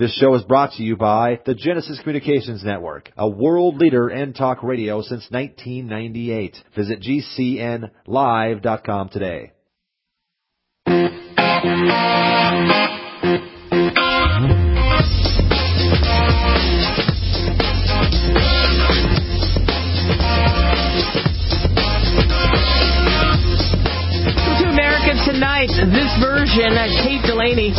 This show is brought to you by the Genesis Communications Network, a world leader in talk radio since 1998. Visit GCNlive.com today. To America Tonight, this version, Kate Delaney.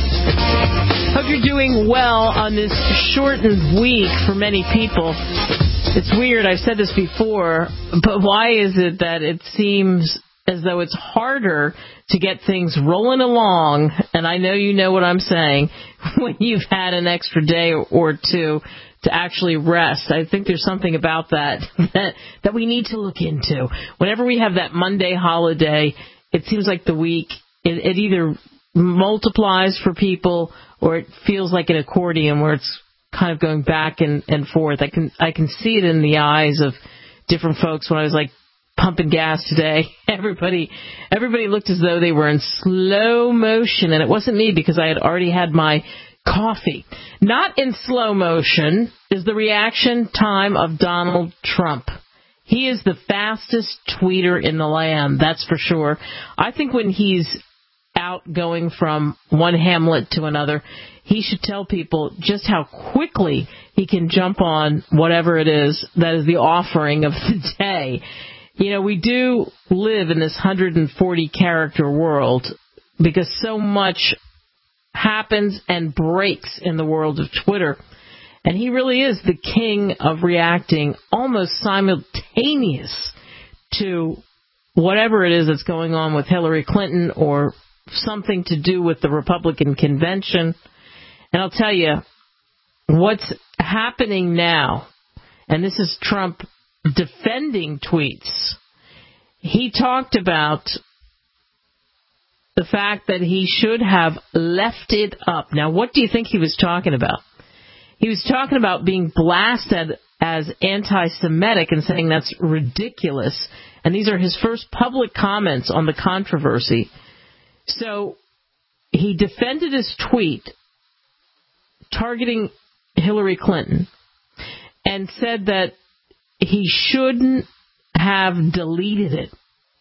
Hope you're doing well on this shortened week for many people. It's weird, I've said this before, but why is it that it seems as though it's harder to get things rolling along, and I know you know what I'm saying, when you've had an extra day or two to actually rest? I think there's something about that we need to look into. Whenever we have that Monday holiday, it seems like the week, it either multiplies for people or it feels like an accordion where it's kind of going back and forth. I can see it in the eyes of different folks. When I was like pumping gas today, everybody looked as though they were in slow motion, and it wasn't me because I had already had my coffee. Not in slow motion is the reaction time of Donald Trump. He is the fastest tweeter in the land, that's for sure. I think when he's out going from one hamlet to another, he should tell people just how quickly he can jump on whatever it is that is the offering of the day. You know, we do live in this 140-character world because so much happens and breaks in the world of Twitter. And he really is the king of reacting almost simultaneous to whatever it is that's going on with Hillary Clinton or something to do with the Republican convention. And I'll tell you what's happening now, and this is Trump defending tweets. He talked about the fact that he should have left it up. Now, what do you think he was talking about? He was talking about being blasted as anti-Semitic and saying that's ridiculous. And these are his first public comments on the controversy. So he defended his tweet targeting Hillary Clinton and said that he shouldn't have deleted it.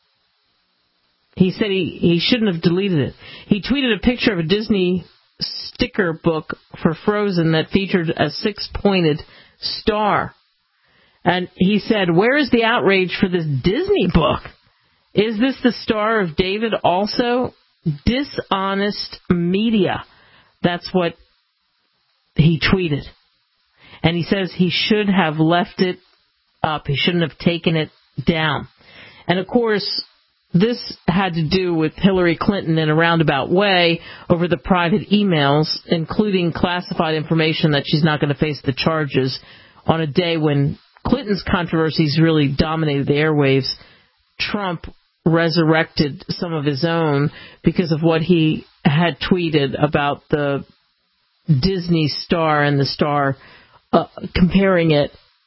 He said he shouldn't have deleted it. He tweeted a picture of a Disney sticker book for Frozen that featured a 6-pointed star. And he said, "Where is the outrage for this Disney book? Is this the Star of David also? Dishonest media." That's what he tweeted. And he says he should have left it up. He shouldn't have taken it down. And, of course, this had to do with Hillary Clinton in a roundabout way over the private emails, including classified information that she's not going to face the charges on a day when Clinton's controversies really dominated the airwaves. Trump resurrected some of his own because of what he had tweeted about the Disney star and the star, comparing it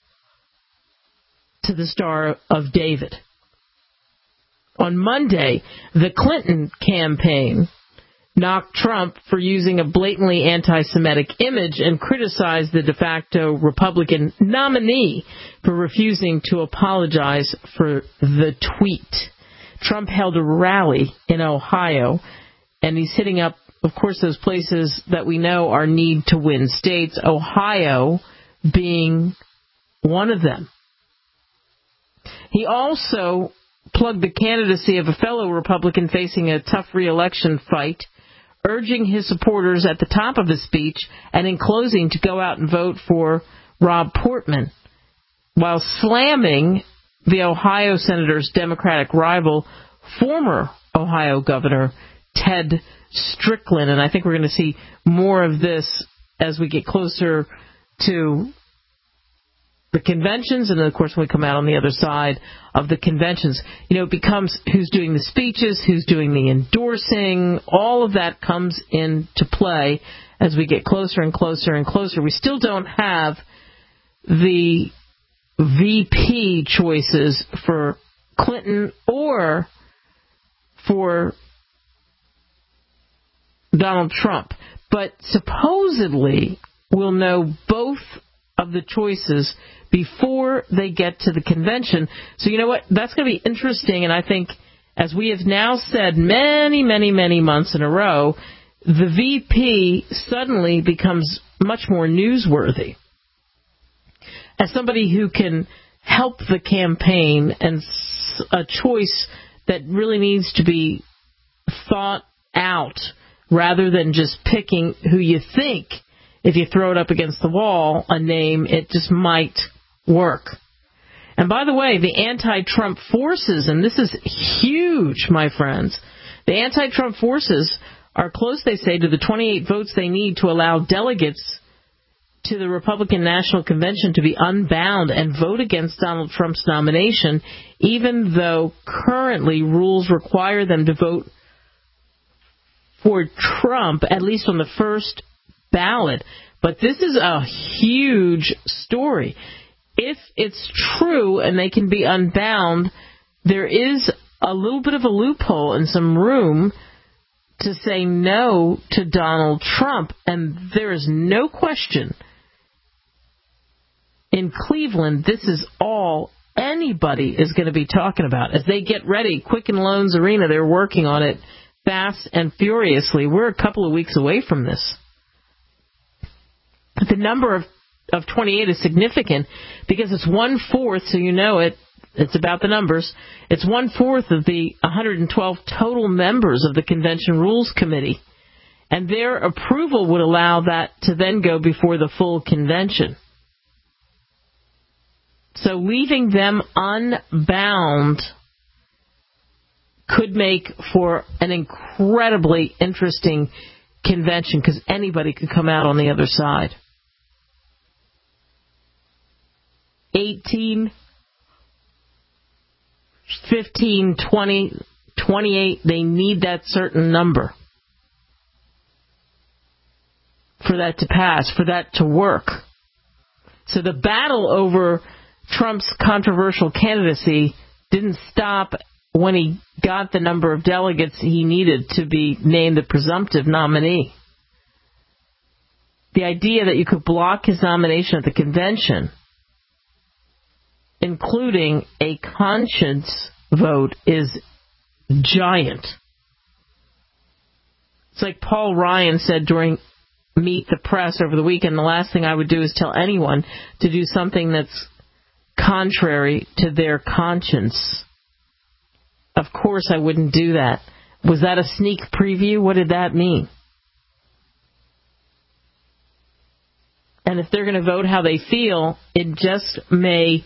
to the Star of David. On Monday, the Clinton campaign knocked Trump for using a blatantly anti-Semitic image and criticized the de facto Republican nominee for refusing to apologize for the tweet. Trump held a rally in Ohio, and he's hitting up, of course, those places that we know are need-to-win states, Ohio being one of them. He also plugged the candidacy of a fellow Republican facing a tough re-election fight, urging his supporters at the top of his speech and in closing to go out and vote for Rob Portman, while slamming the Ohio senator's Democratic rival, former Ohio Governor Ted Strickland. And I think we're going to see more of this as we get closer to the conventions, and then, of course, when we come out on the other side of the conventions, it becomes who's doing the speeches, who's doing the endorsing. All of that comes into play as we get closer and closer and closer. We still don't have the VP choices for Clinton or for Donald Trump. But supposedly we'll know both of the choices before they get to the convention. So you know what? That's going to be interesting, and I think, as we have now said many, many, many months in a row, the VP suddenly becomes much more newsworthy as somebody who can help the campaign, and a choice that really needs to be thought out rather than just picking who you think, if you throw it up against the wall, a name, it just might work. And by the way, the anti-Trump forces, and this is huge, my friends, the anti-Trump forces are close, they say, to the 28 votes they need to allow delegates to the Republican National Convention to be unbound and vote against Donald Trump's nomination, even though currently rules require them to vote for Trump, at least on the first ballot. But this is a huge story. If it's true and they can be unbound, there is a little bit of a loophole and some room to say no to Donald Trump. And there is no question in Cleveland, this is all anybody is going to be talking about. As they get ready, Quicken Loans Arena, they're working on it fast and furiously. We're a couple of weeks away from this. But the number of 28 is significant because it's 1/4, so you know it. It's about the numbers. It's 1/4 of the 112 total members of the Convention Rules Committee. And their approval would allow that to then go before the full convention. So leaving them unbound could make for an incredibly interesting convention because anybody could come out on the other side. 18, 15, 20, 28, they need that certain number for that to pass, for that to work. So the battle over Trump's controversial candidacy didn't stop when he got the number of delegates he needed to be named the presumptive nominee. The idea that you could block his nomination at the convention, including a conscience vote, is giant. It's like Paul Ryan said during Meet the Press over the weekend, the last thing I would do is tell anyone to do something that's contrary to their conscience. Of course I wouldn't do that. Was that a sneak preview? What did that mean? And if they're going to vote how they feel, it just may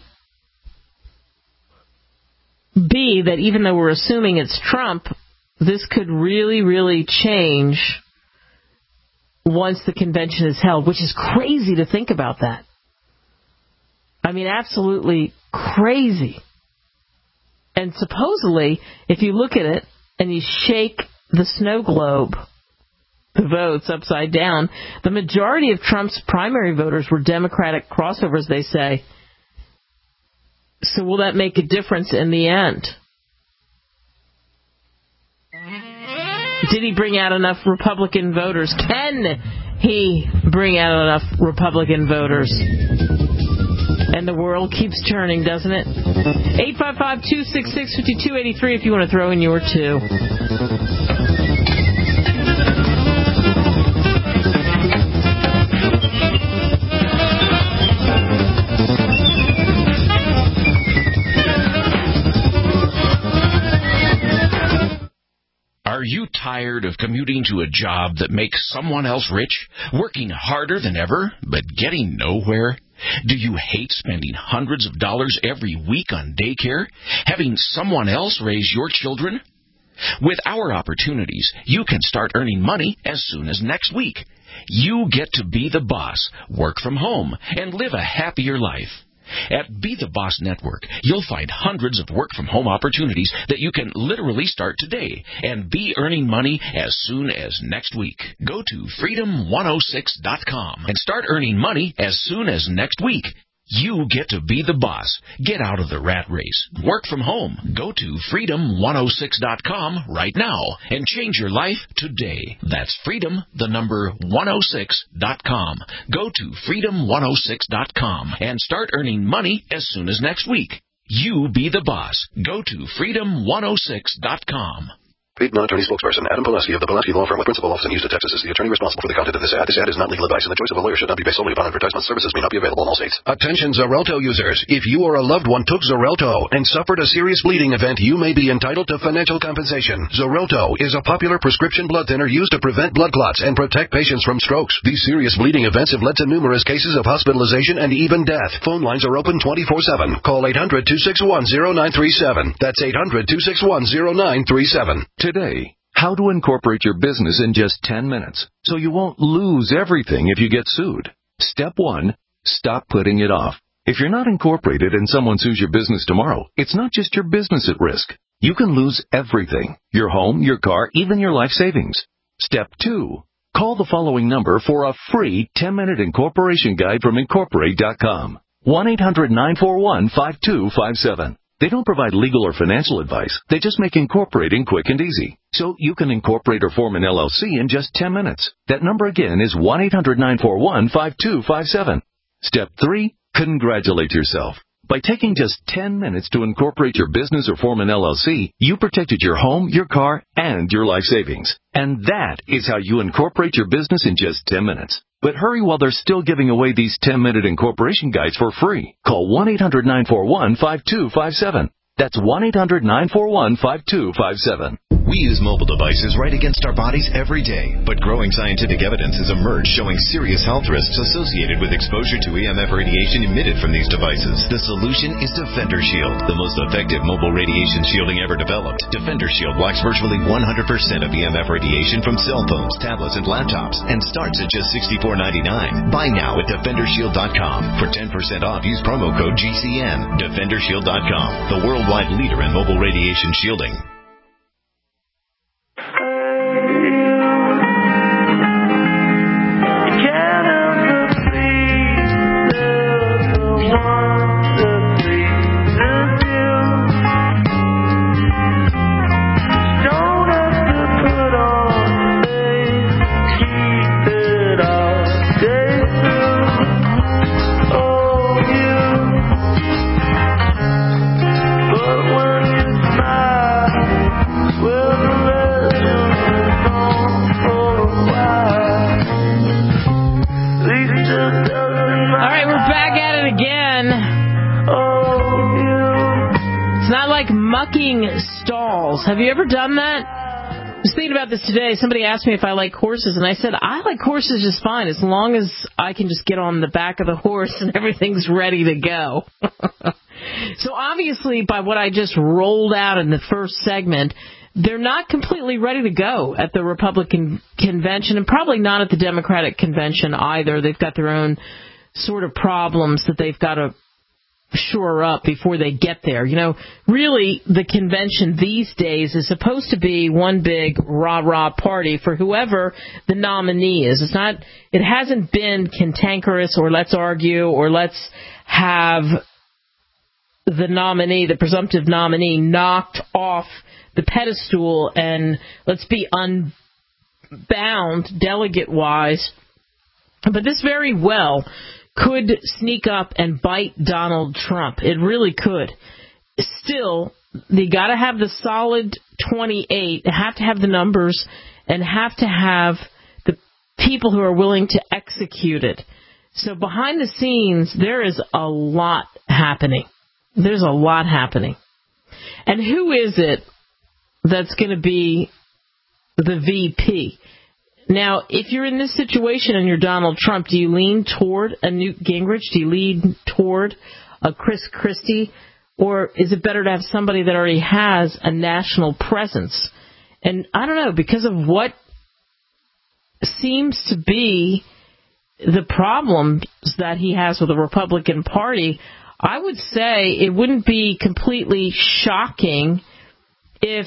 be that even though we're assuming it's Trump, this could really, really change once the convention is held, which is crazy to think about that. I mean, absolutely crazy. And supposedly, if you look at it and you shake the snow globe, the votes upside down, the majority of Trump's primary voters were Democratic crossovers, they say. So will that make a difference in the end? Did he bring out enough Republican voters? Can he bring out enough Republican voters? And the world keeps turning, doesn't it? 855-266-5283 if you want to throw in your two. Are you tired of commuting to a job that makes someone else rich, working harder than ever, but getting nowhere? Do you hate spending hundreds of dollars every week on daycare, having someone else raise your children? With our opportunities, you can start earning money as soon as next week. You get to be the boss, work from home, and live a happier life. At Be the Boss Network, you'll find hundreds of work-from-home opportunities that you can literally start today and be earning money as soon as next week. Go to freedom106.com and start earning money as soon as next week. You get to be the boss. Get out of the rat race. Work from home. Go to freedom106.com right now and change your life today. That's freedom106.com. Go to freedom106.com and start earning money as soon as next week. You be the boss. Go to freedom106.com. Paid non-attorney spokesperson Adam Pileski of the Pileski Law Firm with principal office in Houston, Texas is the attorney responsible for the content of this ad. This ad is not legal advice, and the choice of a lawyer should not be based solely upon advertisement. Services may not be available in all states. Attention Xarelto users. If you or a loved one took Xarelto and suffered a serious bleeding event, you may be entitled to financial compensation. Xarelto is a popular prescription blood thinner used to prevent blood clots and protect patients from strokes. These serious bleeding events have led to numerous cases of hospitalization and even death. Phone lines are open 24/7. Call 800-261-0937. That's 800-261-0937. Today. How to incorporate your business in just 10 minutes so you won't lose everything if you get sued. Step 1, stop putting it off. If you're not incorporated and someone sues your business tomorrow, it's not just your business at risk. You can lose everything, your home, your car, even your life savings. Step 2, call the following number for a free 10-minute incorporation guide from Incorporate.com. 1-800-941-5257. They don't provide legal or financial advice. They just make incorporating quick and easy. So you can incorporate or form an LLC in just 10 minutes. That number again is 1-800-941-5257. Step 3, congratulate yourself. By taking just 10 minutes to incorporate your business or form an LLC, you protected your home, your car, and your life savings. And that is how you incorporate your business in just 10 minutes. But hurry while they're still giving away these 10-minute incorporation guides for free. Call 1-800-941-5257. That's 1-800-941-5257. We use mobile devices right against our bodies every day, but growing scientific evidence has emerged showing serious health risks associated with exposure to EMF radiation emitted from these devices. The solution is Defender Shield, the most effective mobile radiation shielding ever developed. Defender Shield blocks virtually 100% of EMF radiation from cell phones, tablets, and laptops, and starts at just $64.99. Buy now at DefenderShield.com. For 10% off, use promo code GCN. DefenderShield.com, the worldwide leader in mobile radiation shielding. Mucking stalls. Have you ever done that? I was thinking about this today. Somebody asked me if I like horses, and I said, I like horses just fine, as long as I can just get on the back of the horse and everything's ready to go. So obviously, by what I just rolled out in the first segment, they're not completely ready to go at the Republican convention, and probably not at the Democratic convention either. They've got their own sort of problems that they've got to shore up before they get there. You know, really, the convention these days is supposed to be one big rah-rah party for whoever the nominee is. It hasn't been cantankerous or let's argue or let's have the nominee, the presumptive nominee, knocked off the pedestal and let's be unbound delegate-wise. But this very well could sneak up and bite Donald Trump. It really could. Still, they got to have the solid 28, have to have the numbers, and have to have the people who are willing to execute it. So behind the scenes, there is a lot happening. There's a lot happening. And who is it that's going to be the VP? Now, if you're in this situation and you're Donald Trump, do you lean toward a Newt Gingrich? Do you lean toward a Chris Christie? Or is it better to have somebody that already has a national presence? And I don't know, because of what seems to be the problems that he has with the Republican Party, I would say it wouldn't be completely shocking if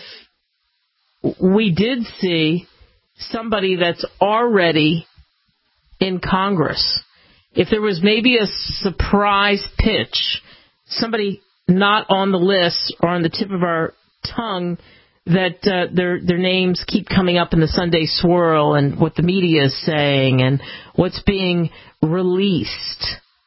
we did see somebody that's already in Congress. if there was maybe a surprise pitch, somebody not on the list or on the tip of our tongue, that their names keep coming up in the Sunday swirl and what the media is saying and what's being released.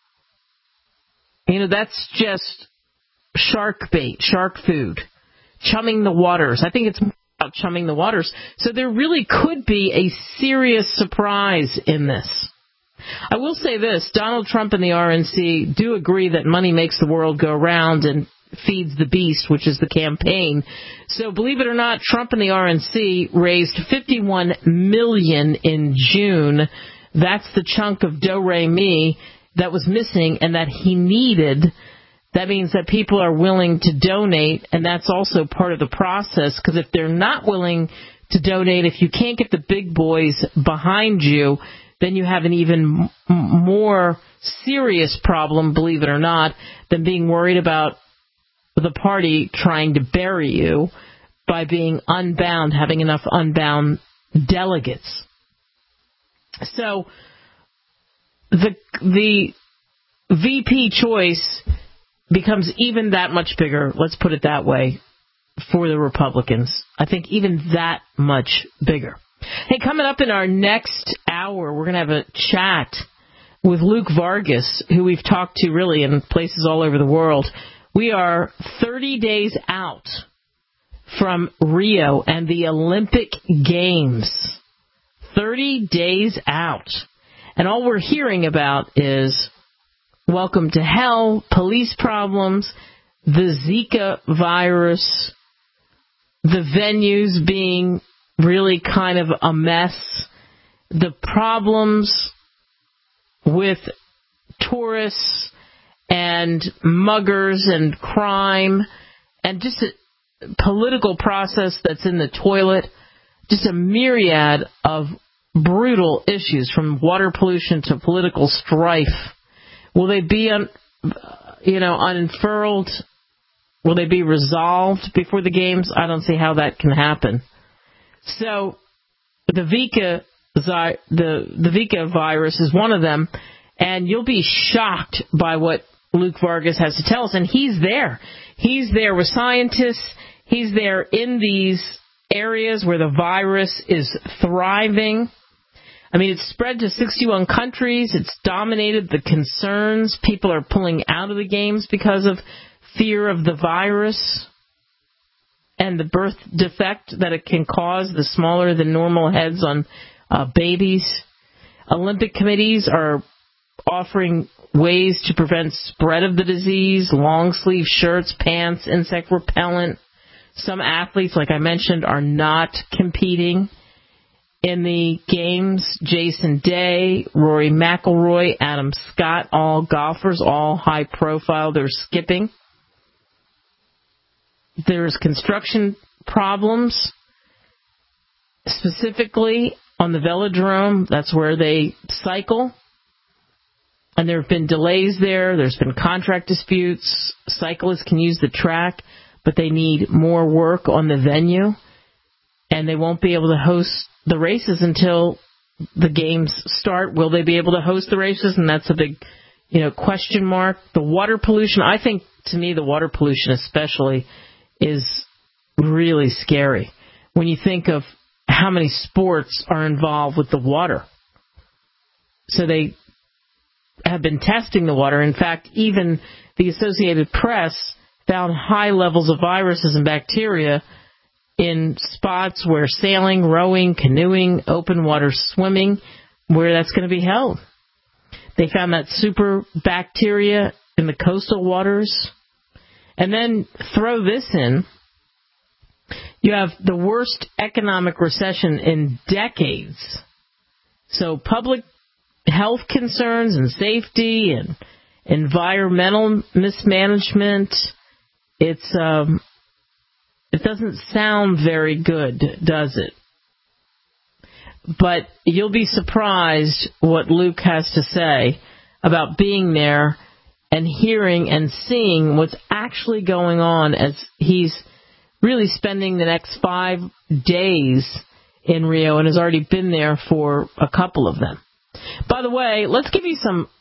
That's just shark bait, shark food, chumming the waters. I think it's more about chumming the waters. So there really could be a serious surprise in this. I will say this, Donald Trump and the RNC do agree that money makes the world go round and feeds the beast, which is the campaign. So believe it or not, Trump and the RNC raised $51 million in June. That's the chunk of do-re-mi that was missing and that he needed. That means that people are willing to donate, and that's also part of the process, because if they're not willing to donate, if you can't get the big boys behind you, then you have an even more serious problem, believe it or not, than being worried about the party trying to bury you by being unbound, having enough unbound delegates. So the VP choice becomes even that much bigger, let's put it that way, for the Republicans. I think even that much bigger. Hey, coming up in our next hour, we're going to have a chat with Luke Vargas, who we've talked to really in places all over the world. We are 30 days out from Rio and the Olympic Games. 30 days out. And all we're hearing about is welcome to hell, police problems, the Zika virus, the venues being really kind of a mess, the problems with tourists and muggers and crime, and just a political process that's in the toilet, just a myriad of brutal issues from water pollution to political strife. Will they be unfurled? Will they be resolved before the games? I don't see how that can happen. So the Zika virus is one of them, and you'll be shocked by what Luke Vargas has to tell us. And he's there. He's there with scientists. He's there in these areas where the virus is thriving. I mean, it's spread to 61 countries. It's dominated the concerns. People are pulling out of the games because of fear of the virus and the birth defect that it can cause, the smaller than normal heads on babies. Olympic committees are offering ways to prevent spread of the disease, long sleeve shirts, pants, insect repellent. Some athletes, like I mentioned, are not competing in the games. Jason Day, Rory McIlroy, Adam Scott, all golfers, all high profile. They're skipping. There's construction problems, specifically on the velodrome. That's where they cycle. And there have been delays there. There's been contract disputes. Cyclists can use the track, but they need more work on the venue. And they won't be able to host the races until the games start. Will they be able to host the races? And that's a big, question mark. The water pollution, I think, to me, the water pollution especially is really scary when you think of how many sports are involved with the water. So they have been testing the water. In fact, even the Associated Press found high levels of viruses and bacteria in spots where sailing, rowing, canoeing, open water swimming, where that's going to be held. They found that super bacteria in the coastal waters. And then throw this in. You have the worst economic recession in decades. So public health concerns and safety and environmental mismanagement, it doesn't sound very good, does it? But you'll be surprised what Luke has to say about being there and hearing and seeing what's actually going on as he's really spending the next 5 days in Rio and has already been there for a couple of them. By the way, let's give you some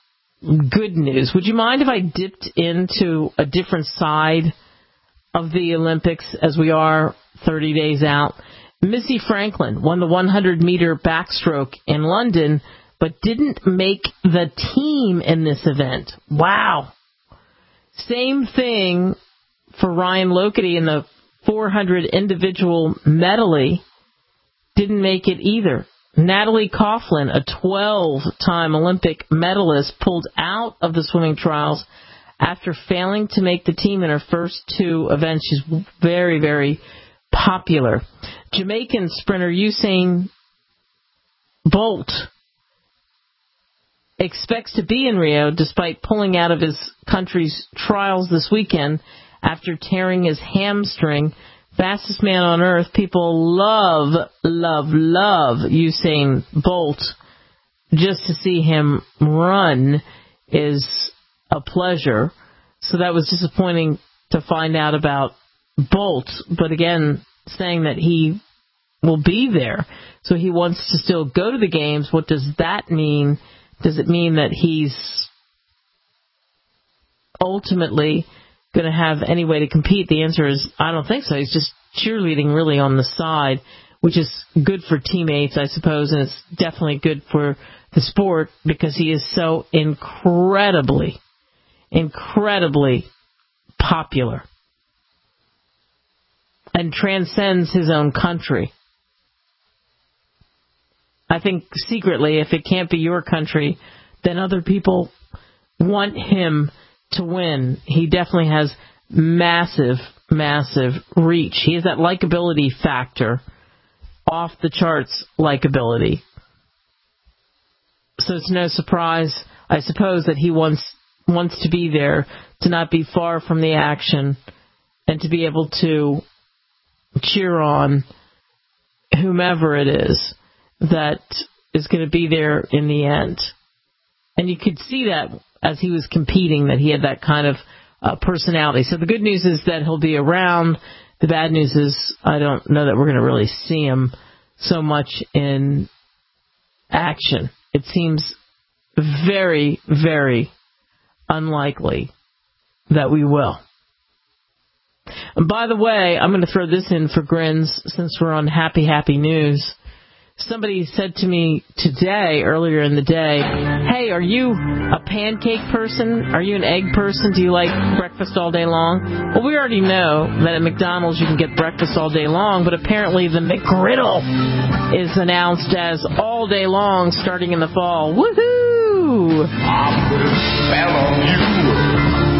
good news. Would you mind if I dipped into a different side of the Olympics as we are 30 days out? Missy Franklin won the 100-meter backstroke in London, but didn't make the team in this event. Wow. Same thing for Ryan Lokety in the 400 individual medley. Didn't make it either. Natalie Coughlin, a 12-time Olympic medalist, pulled out of the swimming trials after failing to make the team in her first two events. She's very, very popular. Jamaican sprinter Usain Bolt expects to be in Rio despite pulling out of his country's trials this weekend after tearing his hamstring. Fastest man on earth. People love Usain Bolt. Just to see him run is a pleasure. So that was disappointing to find out about Bolt. But again, saying that he will be there. So he wants to still go to the games. What does that mean? Does it mean that he's ultimately going to have any way to compete? The answer is I don't think so. He's just cheerleading really on the side, which is good for teammates, I suppose, and it's definitely good for the sport because he is so incredibly popular and transcends his own country. I think secretly, if it can't be your country, then other people want him to win. He definitely has massive reach. He has that likability factor, off the charts likability. So it's no surprise, I suppose, that he wants to be there, to not be far from the action, and to be able to cheer on whomever it is that is going to be there in the end. And you could see that as he was competing, that he had that kind of personality. So the good news is that he'll be around. The bad news is I don't know that we're going to really see him so much in action. It seems very, very unlikely that we will. And by the way, I'm going to throw this in for grins since we're on happy news. Somebody said to me today, earlier in the day, hey, are you a pancake person? Are you an egg person? Do you like breakfast all day long? Well, we already know that at McDonald's you can get breakfast all day long, but apparently the McGriddle is announced as all day long starting in the fall. Woohoo! I'm gonna spell on you.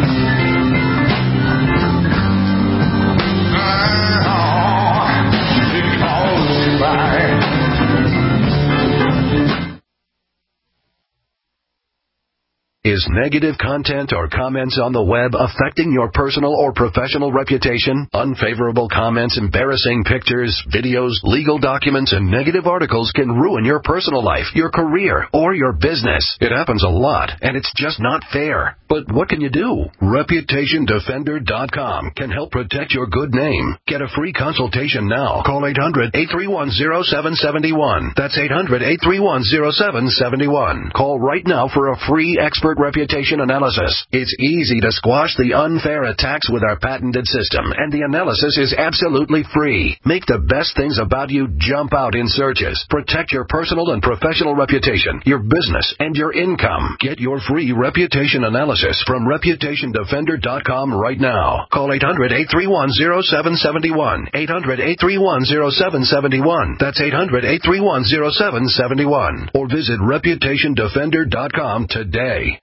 Is negative content or comments on the web affecting your personal or professional reputation? Unfavorable comments, embarrassing pictures, videos, legal documents, and negative articles can ruin your personal life, your career, or your business. It happens a lot, and it's just not fair. But what can you do? ReputationDefender.com can help protect your good name. Get a free consultation now. Call 800-831-0771. That's 800-831-0771. Call right now for a free expert reputation analysis. It's easy to squash the unfair attacks with our patented system, and the analysis is absolutely free. Make the best things about you jump out in searches. Protect your personal and professional reputation, your business, and your income. Get your free reputation analysis from ReputationDefender.com right now. Call 800-831-0771. 800-831-0771. That's 800-831-0771. Or visit ReputationDefender.com today.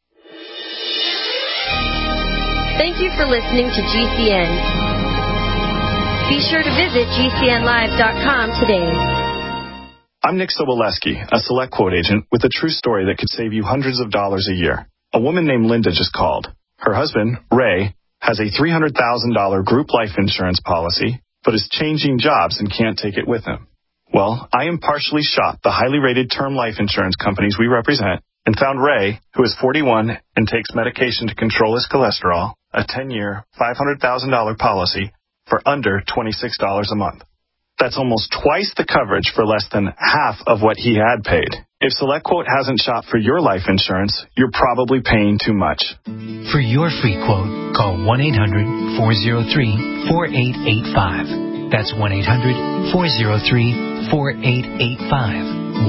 Thank you for listening to GCN. Be sure to visit GCNlive.com today. I'm Nick Soboleski, a Select Quote agent with a true story that could save you hundreds of dollars a year. A woman named Linda just called. Her husband, Ray, has a $300,000 group life insurance policy, but is changing jobs and can't take it with him. Well, I impartially shopped the highly rated term life insurance companies we represent and found Ray, who is 41 and takes medication to control his cholesterol, a 10-year, $500,000 policy for under $26 a month. That's almost twice the coverage for less than half of what he had paid. If SelectQuote hasn't shopped for your life insurance, you're probably paying too much. For your free quote, call 1-800-403-4885. That's 1-800-403-4885.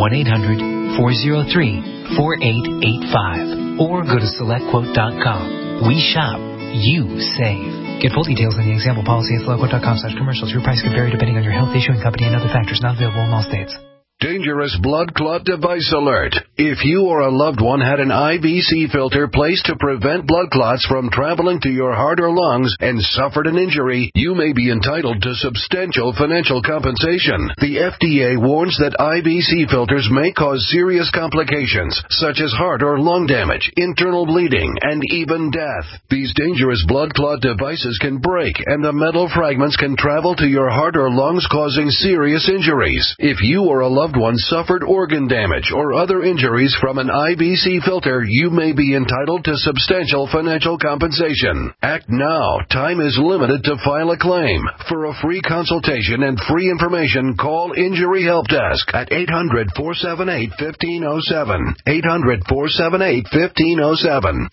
1-800-403-4885. Or go to SelectQuote.com. We shop. You save. Get full details in the example policy at SelectQuote.com/commercials. Your price can vary depending on your health, issuing company, and other factors. Not available in all states. Dangerous blood clot device alert. If you or a loved one had an IVC filter placed to prevent blood clots from traveling to your heart or lungs and suffered an injury, you may be entitled to substantial financial compensation. The FDA warns that IVC filters may cause serious complications, such as heart or lung damage, internal bleeding, and even death. These dangerous blood clot devices can break, and the metal fragments can travel to your heart or lungs, causing serious injuries. If you or a loved one suffered organ damage or other injuries from an IVC filter, you may be entitled to substantial financial compensation. Act now. Time is limited to file a claim. For a free consultation and free information, call Injury Help Desk at 800-478-1507. 800-478-1507.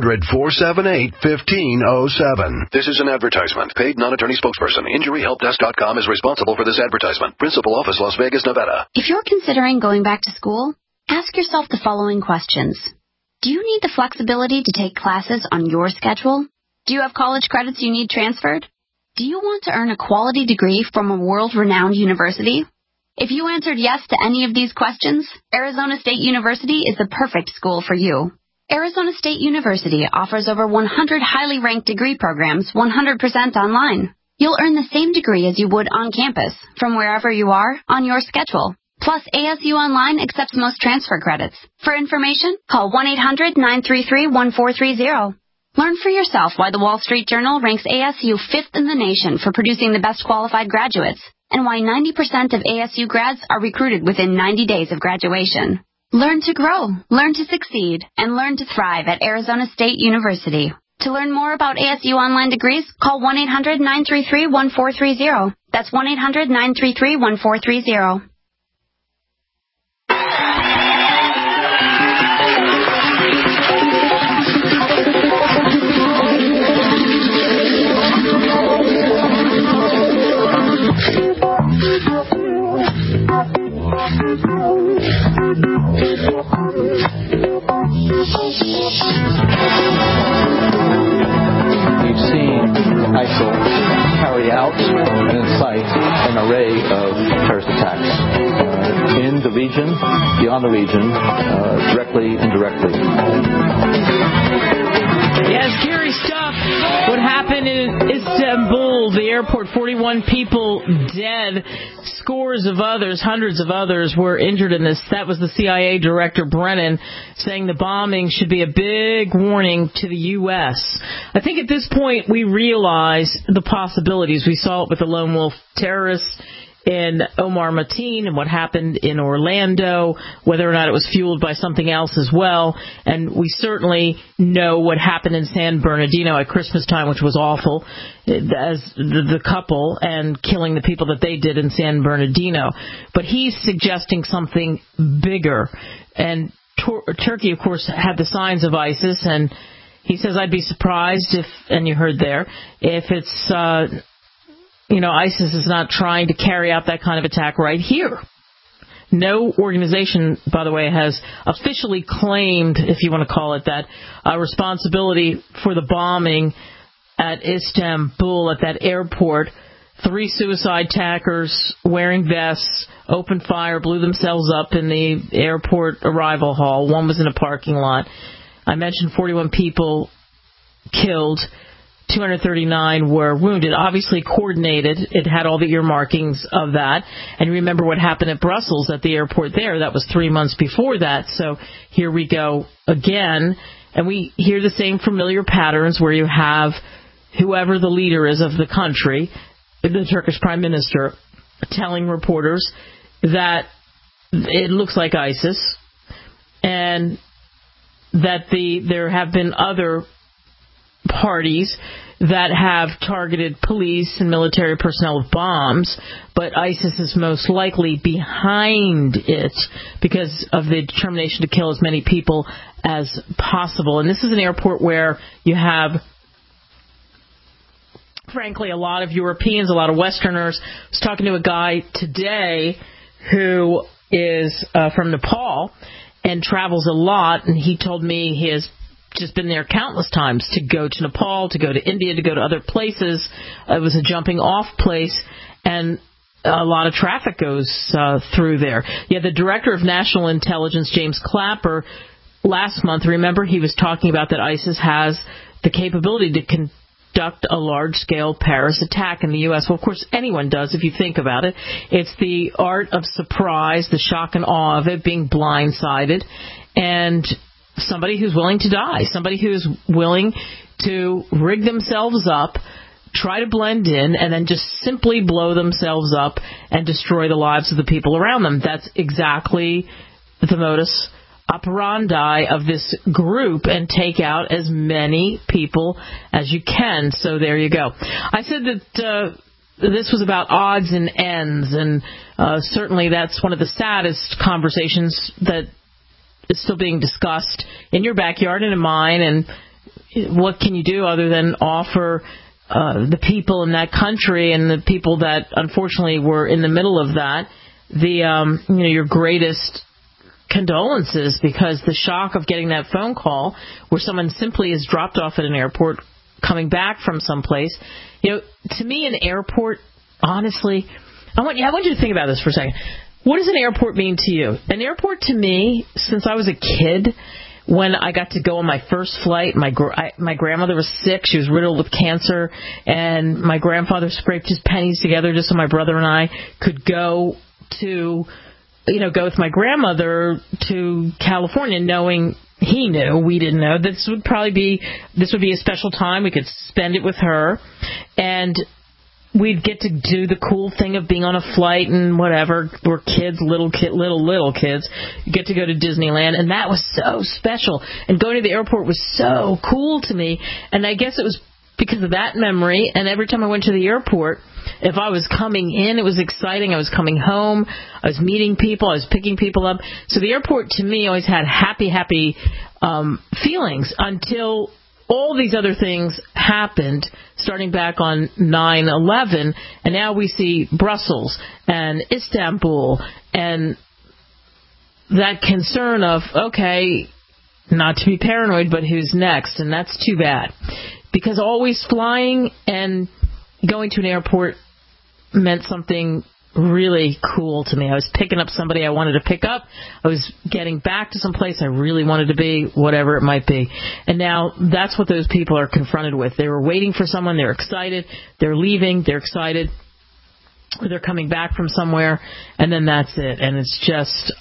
800-478-1507. This is an advertisement. Paid non-attorney spokesperson. InjuryHelpDesk.com is responsible for this advertisement. Principal office, Las Vegas, Nevada. If you're considering going back to school, ask yourself the following questions. Do you need the flexibility to take classes on your schedule? Do you have college credits you need transferred? Do you want to earn a quality degree from a world-renowned university? If you answered yes to any of these questions, Arizona State University is the perfect school for you. Arizona State University offers over 100 highly ranked degree programs 100% online. You'll earn the same degree as you would on campus, from wherever you are, on your schedule. Plus, ASU Online accepts most transfer credits. For information, call 1-800-933-1430. Learn for yourself why the Wall Street Journal ranks ASU 5th in the nation for producing the best qualified graduates, and why 90% of ASU grads are recruited within 90 days of graduation. Learn to grow, learn to succeed, and learn to thrive at Arizona State University. To learn more about ASU Online degrees, call 1-800-933-1430. That's 1-800-933-1430. We've seen ISIL carry out and incite an array of terrorist attacks in the region, beyond the region, directly and indirectly. Yeah, scary stuff. What happened in Istanbul, the airport, 41 people dead, scores of others, hundreds of others were injured in this. That was the CIA Director Brennan saying the bombing should be a big warning to the U.S. I think at this point we realize the possibilities. We saw it with the lone wolf terrorists in Omar Mateen and what happened in Orlando, whether or not it was fueled by something else as well. And we certainly know what happened in San Bernardino at Christmas time, which was awful, as the couple and killing the people that they did in San Bernardino. But he's suggesting something bigger. And Turkey, of course, had the signs of ISIS, and he says, I'd be surprised if, and you heard there, if it's ISIS is not trying to carry out that kind of attack right here. No organization, by the way, has officially claimed, if you want to call it that, responsibility for the bombing at Istanbul, at that airport. 3 suicide attackers wearing vests opened fire, blew themselves up in the airport arrival hall. One was in a parking lot. I mentioned 41 people killed. 239 were wounded, obviously coordinated. It had all the earmarkings of that. And remember what happened at Brussels at the airport there. That was 3 months before that. So here we go again. And we hear the same familiar patterns where you have whoever the leader is of the country, the Turkish prime minister, telling reporters that it looks like ISIS and that there have been other parties that have targeted police and military personnel with bombs, but ISIS is most likely behind it because of the determination to kill as many people as possible. And this is an airport where you have, frankly, a lot of Europeans, a lot of Westerners. I was talking to a guy today who is from Nepal and travels a lot, and he told me he has just been there countless times to go to Nepal, to go to India, to go to other places. It was a jumping off place, and a lot of traffic goes through there. Yeah, the Director of National Intelligence, James Clapper, last month, remember, he was talking about that ISIS has the capability to conduct a large-scale Paris attack in the U.S. Well, of course, anyone does if you think about it. It's the art of surprise, the shock and awe of it, being blindsided, and somebody who's willing to die, somebody who's willing to rig themselves up, try to blend in, and then just simply blow themselves up and destroy the lives of the people around them. That's exactly the modus operandi of this group, and take out as many people as you can. So there you go. I said that this was about odds and ends, and certainly that's one of the saddest conversations that is still being discussed in your backyard and in mine. And what can you do other than offer the people in that country and the people that unfortunately were in the middle of that your greatest condolences, because the shock of getting that phone call where someone simply is dropped off at an airport coming back from someplace. To me, an airport, honestly, I want you to think about this for a second. What does an airport mean to you? An airport to me, since I was a kid, when I got to go on my first flight, my grandmother was sick. She was riddled with cancer, and my grandfather scraped his pennies together just so my brother and I could go with my grandmother to California, knowing he knew, we didn't know, this would be a special time. We could spend it with her, and we'd get to do the cool thing of being on a flight and whatever. We're kids, little kids. You get to go to Disneyland, and that was so special. And going to the airport was so cool to me. And I guess it was because of that memory. And every time I went to the airport, if I was coming in, it was exciting. I was coming home. I was meeting people. I was picking people up. So the airport, to me, always had happy feelings until all these other things happened, starting back on 9/11, and now we see Brussels and Istanbul, and that concern of, okay, not to be paranoid, but who's next? And that's too bad, because always flying and going to an airport meant something really cool to me. I was picking up somebody I wanted to pick up. I was getting back to some place I really wanted to be, whatever it might be. And now that's what those people are confronted with. They were waiting for someone. They're excited. They're leaving. They're excited. Or they're coming back from somewhere. And then that's it. And it's just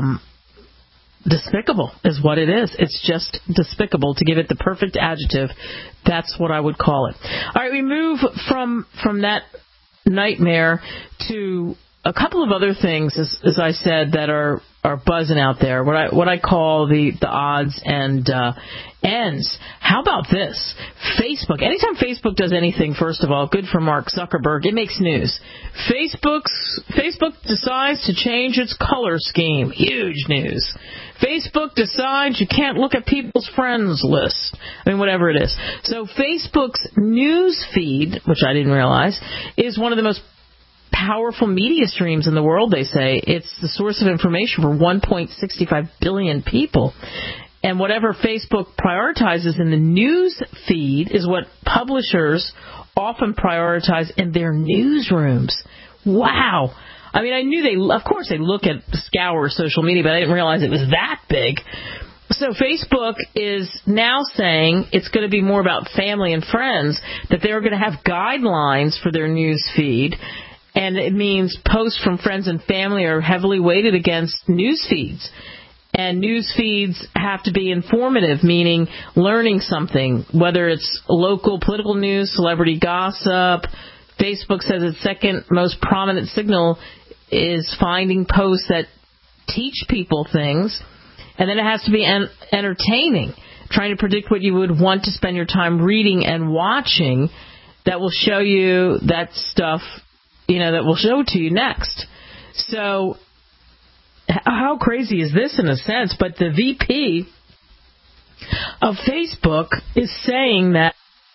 despicable is what it is. It's just despicable. To give it the perfect adjective, that's what I would call it. All right, we move from that nightmare to a couple of other things, as I said, that are buzzing out there. What I call the odds and ends. How about this? Facebook. Anytime Facebook does anything, first of all, good for Mark Zuckerberg, it makes news. Facebook decides to change its color scheme. Huge news. Facebook decides you can't look at people's friends list. I mean, whatever it is. So Facebook's news feed, which I didn't realize, is one of the most powerful media streams in the world, they say. It's the source of information for 1.65 billion people. And whatever Facebook prioritizes in the news feed is what publishers often prioritize in their newsrooms. Wow. I mean, I knew of course they scour social media, but I didn't realize it was that big. So Facebook is now saying it's going to be more about family and friends, that they're going to have guidelines for their news feed. And it means posts from friends and family are heavily weighted against news feeds. And news feeds have to be informative, meaning learning something, whether it's local political news, celebrity gossip. Facebook says its second most prominent signal is finding posts that teach people things. And then it has to be entertaining, trying to predict what you would want to spend your time reading and watching that will show you that stuff, that will show to you next. So how crazy is this in a sense? But the VP of Facebook is saying that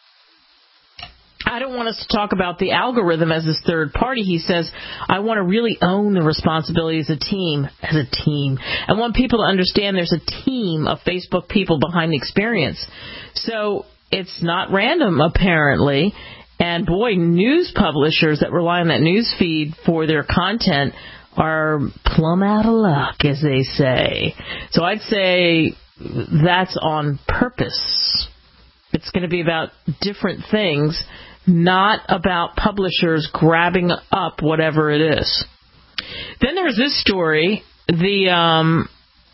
I don't want us to talk about the algorithm as this third party. He says, I want to really own the responsibility as a team. I want people to understand there's a team of Facebook people behind the experience. So it's not random, apparently. And boy, news publishers that rely on that news feed for their content are plumb out of luck, as they say. So I'd say that's on purpose. It's going to be about different things, not about publishers grabbing up whatever it is. Then there's this story, a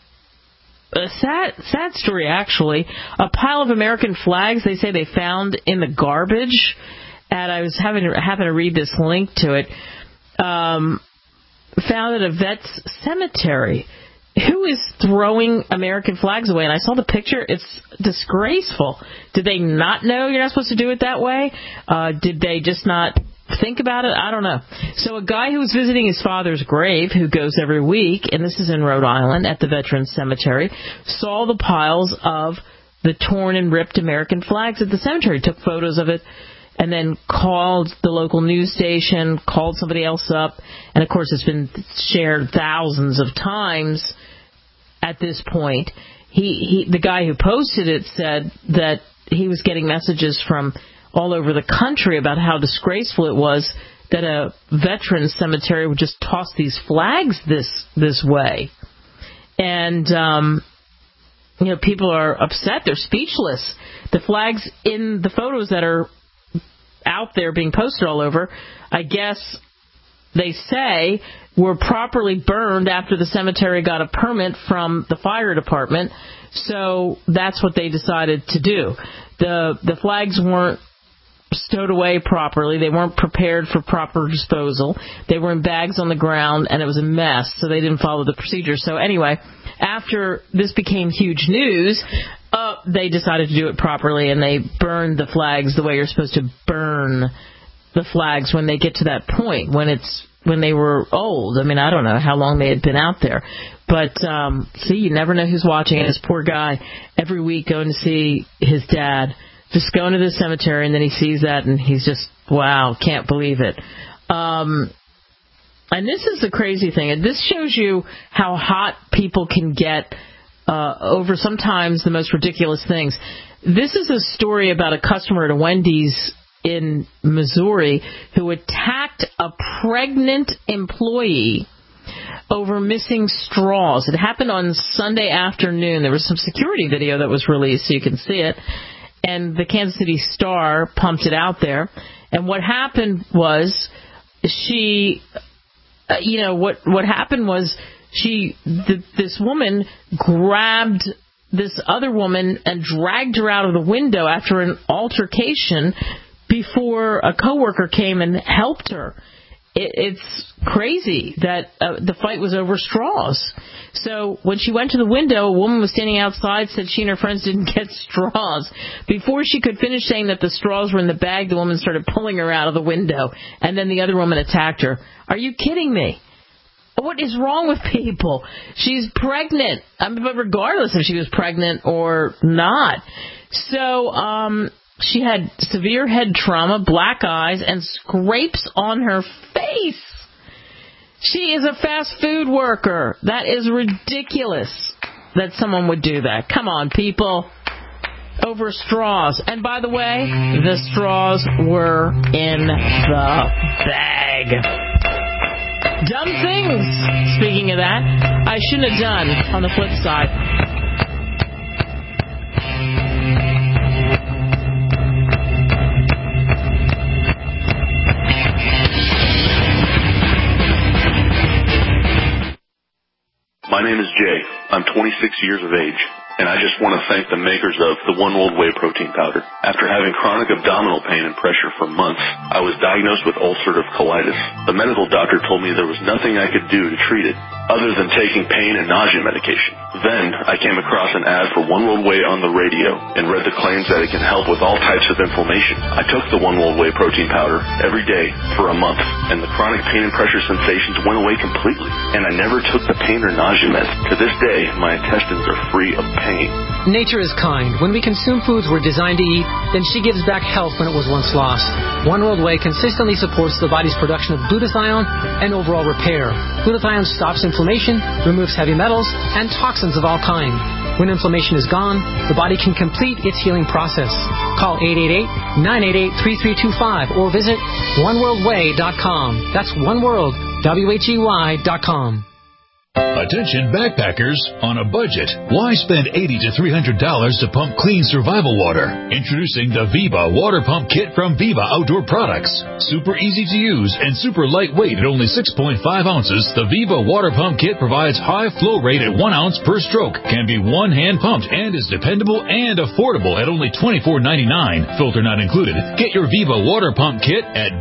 sad story actually, a pile of American flags they say they found in the garbage, and I was having to read this link to it, found at a vet's cemetery. Who is throwing American flags away? And I saw the picture. It's disgraceful. Did they not know you're not supposed to do it that way? Did they just not think about it? I don't know. So a guy who was visiting his father's grave, who goes every week, and this is in Rhode Island at the Veterans Cemetery, saw the piles of the torn and ripped American flags at the cemetery, took photos of it, and then called the local news station, called somebody else up, and of course it's been shared thousands of times at this point. The guy who posted it said that he was getting messages from all over the country about how disgraceful it was that a veterans cemetery would just toss these flags this way. And people are upset, they're speechless. The flags in the photos that are out there being posted all over, I guess they say, were properly burned after the cemetery got a permit from the fire department. So that's what they decided to do. The flags weren't stowed away properly. They weren't prepared for proper disposal. They were in bags on the ground, and it was a mess, so they didn't follow the procedure. So anyway, after this became huge news, they decided to do it properly, and they burned the flags the way you're supposed to burn the flags when they get to that point, when they were old. I mean, I don't know how long they had been out there. But, you never know who's watching. And this poor guy, every week going to see his dad, just going to the cemetery, and then he sees that, and he's just, wow, can't believe it. And this is the crazy thing. And this shows you how hot people can get over sometimes the most ridiculous things. This is a story about a customer at a Wendy's in Missouri who attacked a pregnant employee over missing straws. It happened on Sunday afternoon. There was some security video that was released so you can see it. And the Kansas City Star pumped it out there. And what happened was what happened was this woman grabbed this other woman and dragged her out of the window after an altercation before a coworker came and helped her. It's crazy that the fight was over straws. So when she went to the window, a woman was standing outside, said she and her friends didn't get straws. Before she could finish saying that the straws were in the bag, the woman started pulling her out of the window, and then the other woman attacked her. Are you kidding me? What is wrong with people? She's pregnant. But regardless if she was pregnant or not. So she had severe head trauma, black eyes, and scrapes on her face. She is a fast food worker. That is ridiculous that someone would do that. Come on, people. Over straws. And by the way, the straws were in the bag. Dumb things, speaking of that, I shouldn't have done on the flip side. My name is Jay. I'm 26 years of age, and I just want to thank the makers of the One World Whey Protein Powder. After having chronic abdominal pain and pressure for months, I was diagnosed with ulcerative colitis. The medical doctor told me there was nothing I could do to treat it, other than taking pain and nausea medication. Then I came across an ad for One World Whey on the radio and read the claims that it can help with all types of inflammation. I took the One World Whey protein powder every day for a month, and the chronic pain and pressure sensations went away completely. And I never took the pain or nausea meds. To this day, my intestines are free of pain. Nature is kind. When we consume foods we're designed to eat, then she gives back health when it was once lost. One World Whey consistently supports the body's production of glutathione and overall repair. Glutathione stops inflammation, removes heavy metals, and toxins of all kinds. When inflammation is gone, the body can complete its healing process. Call 888-988-3325 or visit oneworldwhey.com. That's oneworld, WHEY.com. Attention backpackers on a budget. Why spend $80 to $300 to pump clean survival water? Introducing the Viva Water Pump Kit from Viva Outdoor Products. Super easy to use and super lightweight at only 6.5 ounces, the Viva Water Pump Kit provides high flow rate at 1 ounce per stroke, can be one-hand pumped, and is dependable and affordable at only $24.99. Filter not included. Get your Viva Water Pump Kit at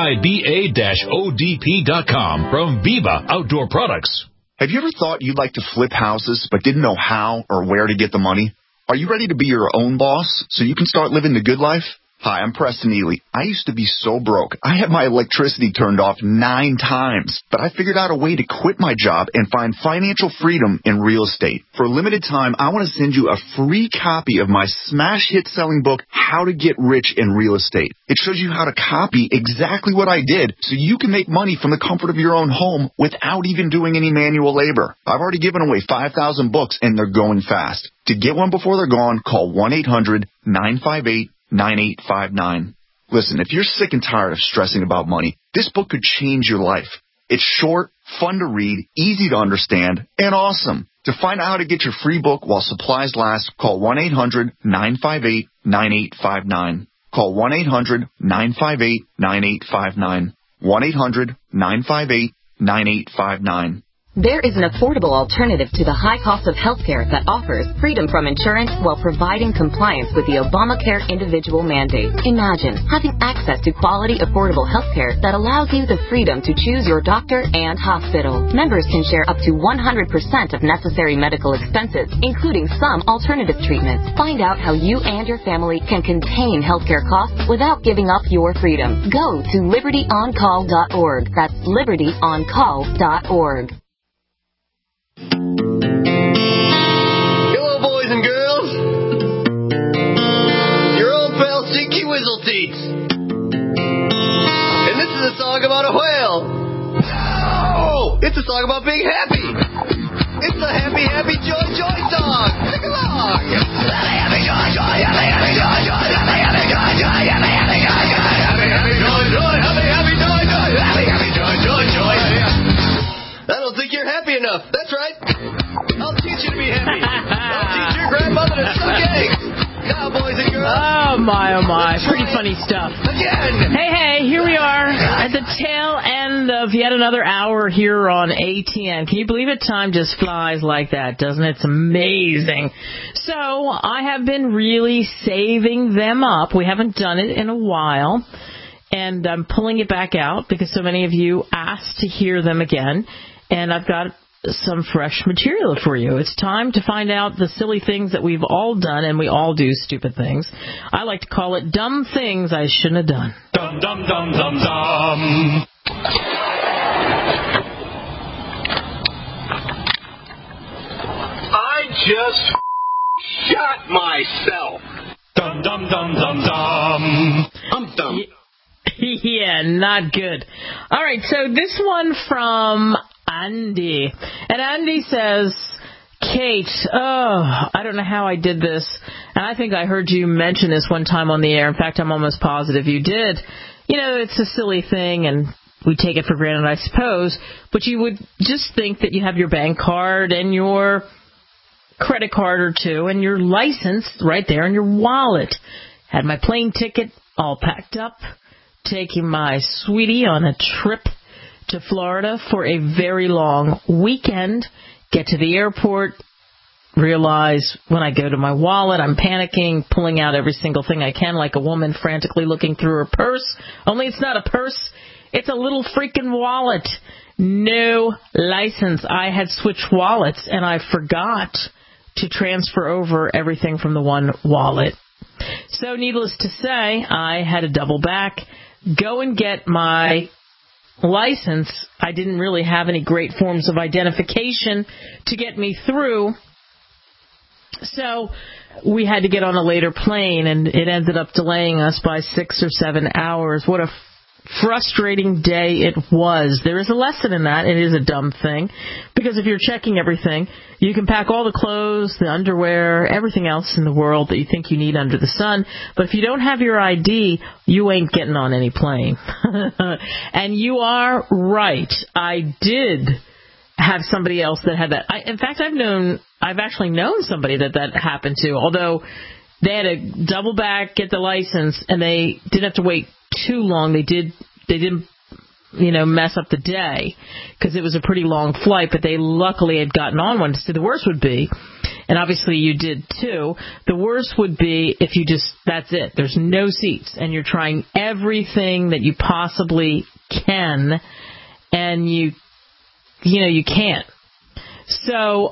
VIBA-ODP.com from Viva Outdoor Products. Have you ever thought you'd like to flip houses but didn't know how or where to get the money? Are you ready to be your own boss so you can start living the good life? Hi, I'm Preston Ely. I used to be so broke. I had my electricity turned off 9 times, but I figured out a way to quit my job and find financial freedom in real estate. For a limited time, I want to send you a free copy of my smash hit selling book, How to Get Rich in Real Estate. It shows you how to copy exactly what I did so you can make money from the comfort of your own home without even doing any manual labor. I've already given away 5,000 books and they're going fast. To get one before they're gone, call 1-800-958-9859. Listen, if you're sick and tired of stressing about money, this book could change your life. It's short, fun to read, easy to understand, and awesome. To find out how to get your free book while supplies last, call 1-800-958-9859. Call 1-800-958-9859. 1-800-958-9859. There is an affordable alternative to the high cost of healthcare that offers freedom from insurance while providing compliance with the Obamacare individual mandate. Imagine having access to quality, affordable healthcare that allows you the freedom to choose your doctor and hospital. Members can share up to 100% of necessary medical expenses, including some alternative treatments. Find out how you and your family can contain healthcare costs without giving up your freedom. Go to libertyoncall.org. That's libertyoncall.org. Hello, boys and girls. Your old pal Stinky Whizzleteats. And this is a song about a whale. No! It's a song about being happy. It's the Happy, Happy, Joy, Joy song. Sing along. Happy, happy, joy, joy, happy, happy, joy, joy, happy, happy, joy, joy, happy, happy, joy, joy, happy, happy, joy, joy, happy, happy, joy, joy, happy, happy, joy, joy, joy. I don't think you're happy enough. That's right. I'll teach you to be happy. I'll teach your grandmother to suck eggs. Now, boys and girls. Oh, my. Pretty funny stuff. Again. Hey, here we are at the tail end of yet another hour here on ATN. Can you believe it? Time just flies like that, doesn't it? It's amazing. So I have been really saving them up. We haven't done it in a while. And I'm pulling it back out because so many of you asked to hear them again. And I've got some fresh material for you. It's time to find out the silly things that we've all done, and we all do stupid things. I like to call it dumb things I shouldn't have done. Dum, dum, dum, dum, dum. I just shot myself. Dum, dum, dum, dum, dum. I'm dumb. Yeah, not good. All right, so this one from Andy. And Andy says, Kate, I don't know how I did this. And I think I heard you mention this one time on the air. In fact, I'm almost positive you did. You know, it's a silly thing, and we take it for granted, I suppose. But you would just think that you have your bank card and your credit card or two and your license right there in your wallet. Had my plane ticket all packed up, taking my sweetie on a trip to Florida for a very long weekend. Get to the airport, realize when I go to my wallet, I'm panicking, pulling out every single thing I can like a woman frantically looking through her purse. Only it's not a purse, It's a little freaking wallet. No license. I had switched wallets, and I forgot to transfer over everything from the one wallet. So needless to say, I had to double back, go and get my license. I didn't really have any great forms of identification to get me through. So we had to get on a later plane, and it ended up delaying us by 6 or 7 hours. What a frustrating day it was. There is a lesson in that. It is a dumb thing, because if you're checking everything, you can pack all the clothes, the underwear, everything else in the world that you think you need under the sun. But if you don't have your ID, you ain't getting on any plane. And you are right. I did have somebody else that had that. In fact, I've actually known somebody that happened to, although they had to double back, get the license, and they didn't have to wait too long. They didn't mess up the day, because it was a pretty long flight, but they luckily had gotten on one. So the worst would be, and obviously you did too, the worst would be if you that's it. There's no seats, and you're trying everything that you possibly can, and you can't. So,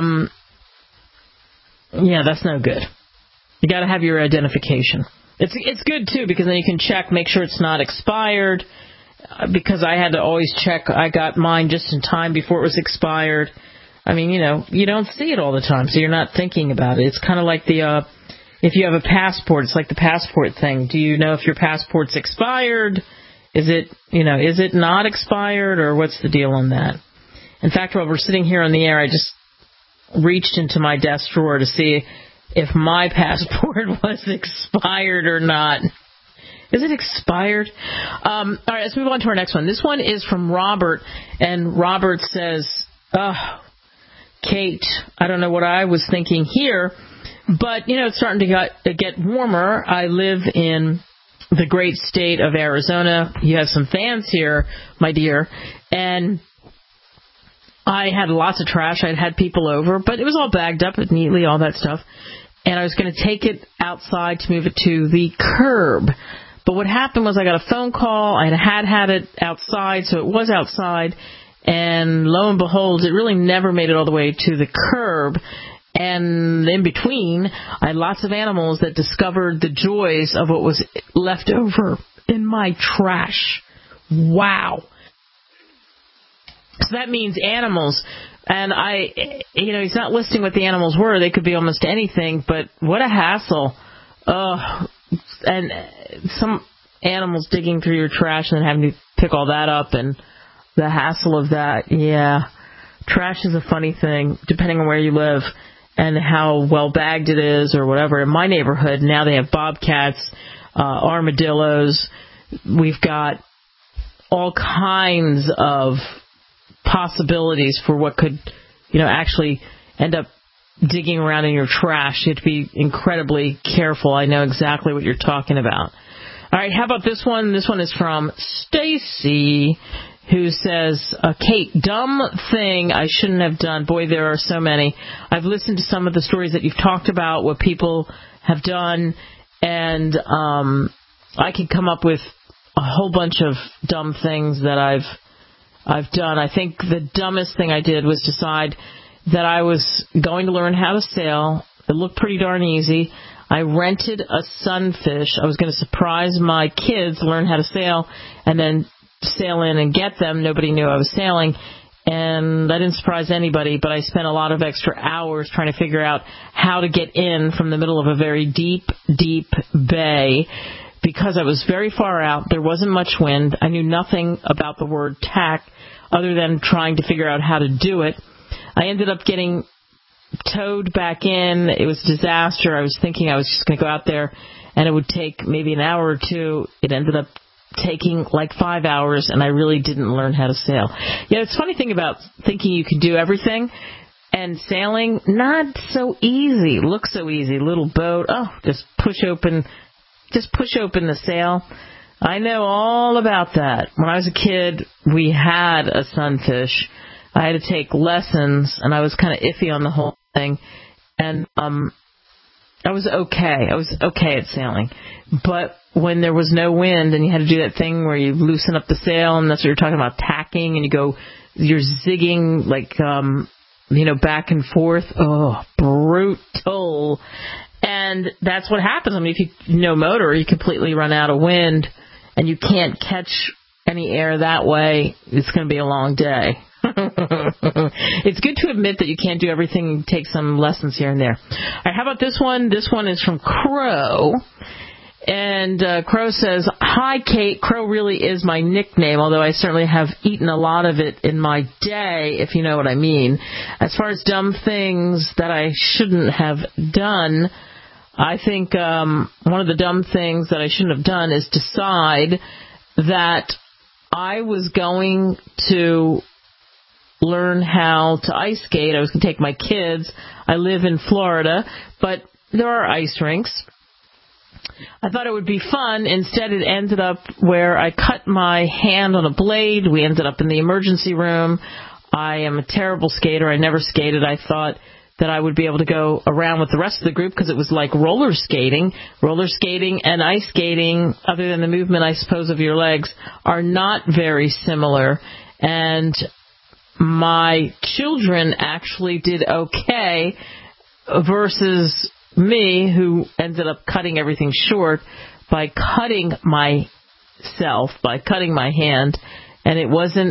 that's no good. You got to have your identification. It's good, too, because then you can check, make sure it's not expired, because I had to always check. I got mine just in time before it was expired. I mean, you don't see it all the time, so you're not thinking about it. It's kind of like if you have a passport, it's like the passport thing. Do you know if your passport's expired? Is it not expired, or what's the deal on that? In fact, while we're sitting here on the air, I just reached into my desk drawer to see if my passport was expired or not. Is it expired? All right, let's move on to our next one. This one is from Robert, and Robert says, Kate, I don't know what I was thinking here, but, it's starting to get warmer. I live in the great state of Arizona. You have some fans here, my dear, and I had lots of trash. I'd had people over, but it was all bagged up neatly, all that stuff. And I was going to take it outside to move it to the curb. But what happened was I got a phone call. I had it outside, so it was outside. And lo and behold, it really never made it all the way to the curb. And in between, I had lots of animals that discovered the joys of what was left over in my trash. Wow. So that means animals. And he's not listing what the animals were. They could be almost anything, but what a hassle. And some animals digging through your trash and then having to pick all that up, and the hassle of that. Yeah. Trash is a funny thing, depending on where you live and how well bagged it is or whatever. In my neighborhood, now they have bobcats, armadillos. We've got all kinds of possibilities for what could, actually end up digging around in your trash. You have to be incredibly careful. I know exactly what you're talking about. All right, how about this one? This one is from Stacy, who says, Kate, dumb thing I shouldn't have done. Boy, there are so many. I've listened to some of the stories that you've talked about, what people have done, and I could come up with a whole bunch of dumb things that I've done. I think the dumbest thing I did was decide that I was going to learn how to sail. It looked pretty darn easy. I rented a sunfish. I was going to surprise my kids, learn how to sail, and then sail in and get them. Nobody knew I was sailing, and I didn't surprise anybody, but I spent a lot of extra hours trying to figure out how to get in from the middle of a very deep, deep bay, because I was very far out. There wasn't much wind. I knew nothing about the word tack other than trying to figure out how to do it. I ended up getting towed back in. It was a disaster. I was thinking I was just going to go out there and it would take maybe an hour or two. It ended up taking like 5 hours, and I really didn't learn how to sail. Yeah, it's a funny thing about thinking you could do everything, and sailing, not so easy. Looks so easy. Little boat, just push open the sail. I know all about that. When I was a kid, we had a sunfish. I had to take lessons, and I was kind of iffy on the whole thing. And I was okay. I was okay at sailing. But when there was no wind and you had to do that thing where you loosen up the sail, and that's what you're talking about, tacking, and you're zigging like, back and forth. Oh, brutal. And that's what happens. I mean, if you no motor, you completely run out of wind and you can't catch any air that way. It's going to be a long day. It's good to admit that you can't do everything and take some lessons here and there. All right, how about this one? This one is from Crow. And Crow says, "Hi, Kate. Crow really is my nickname, although I certainly have eaten a lot of it in my day, if you know what I mean. As far as dumb things that I shouldn't have done, I think one of the dumb things that I shouldn't have done is decide that I was going to learn how to ice skate. I was going to take my kids. I live in Florida, but there are ice rinks. I thought it would be fun. Instead, it ended up where I cut my hand on a blade. We ended up in the emergency room. I am a terrible skater. I never skated. I thought that I would be able to go around with the rest of the group because it was like roller skating. Roller skating and ice skating, other than the movement, I suppose, of your legs, are not very similar. And my children actually did okay versus me, who ended up cutting everything short by cutting myself, by cutting my hand, and it wasn't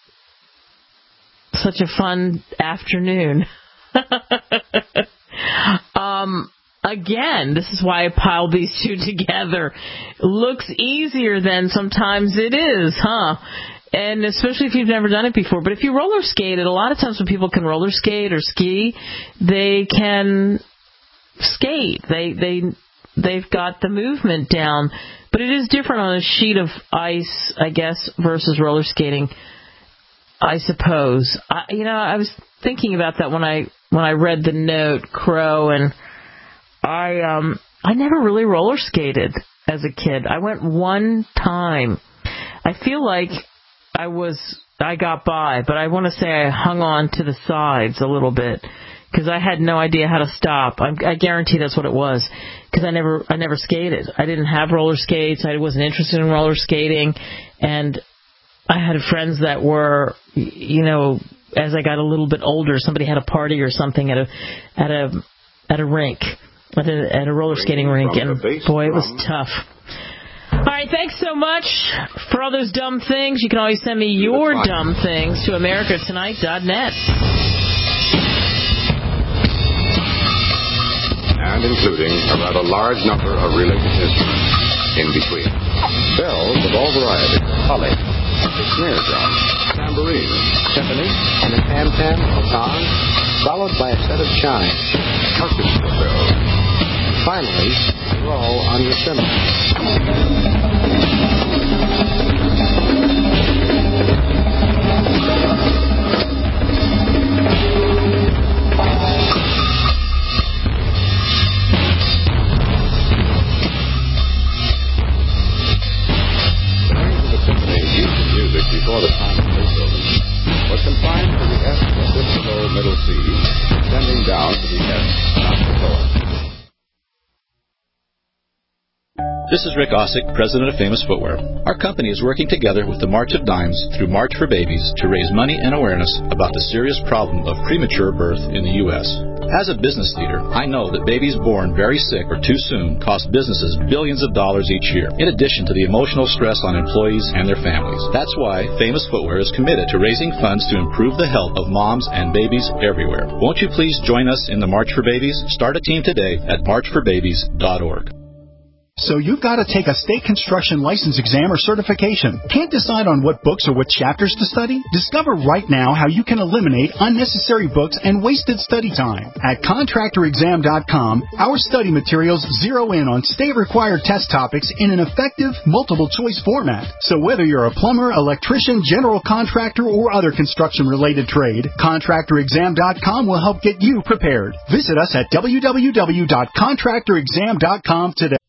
such a fun afternoon. Again, this is why I piled these two together. Looks easier than sometimes it is, huh? And especially if you've never done it before. But if you roller skated, a lot of times when people can roller skate or ski, they can skate. They've got the movement down. But it is different on a sheet of ice, I guess, versus roller skating, I suppose. I was thinking about that when I read the note, Crow, and I never really roller skated as a kid. I went one time. I feel like I got by, but I want to say I hung on to the sides a little bit because I had no idea how to stop. I guarantee that's what it was, because I never skated. I didn't have roller skates. I wasn't interested in roller skating, and I had friends that were, as I got a little bit older, somebody had a party or something at a rink, at a roller skating rink, and boy, it was tough. All right, thanks so much for all those dumb things. You can always send me your dumb things to americatonight.net. And including a rather large number of related instruments in between. Bells of all varieties, holly, a snare drum, tambourine, timpani, and a tam-tam or gong, followed by a set of chimes, orchestra bells. Finally, roll on your cymbals. Before the time of Beethoven was confined to the F of this below middle C, extending down to the S, not the lower. This is Rick Ossick, president of Famous Footwear. Our company is working together with the March of Dimes through March for Babies to raise money and awareness about the serious problem of premature birth in the U.S. As a business leader, I know that babies born very sick or too soon cost businesses billions of dollars each year, in addition to the emotional stress on employees and their families. That's why Famous Footwear is committed to raising funds to improve the health of moms and babies everywhere. Won't you please join us in the March for Babies? Start a team today at marchforbabies.org. So you've got to take a state construction license exam or certification. Can't decide on what books or what chapters to study? Discover right now how you can eliminate unnecessary books and wasted study time. At contractorexam.com, our study materials zero in on state-required test topics in an effective, multiple-choice format. So whether you're a plumber, electrician, general contractor, or other construction-related trade, contractorexam.com will help get you prepared. Visit us at www.contractorexam.com today.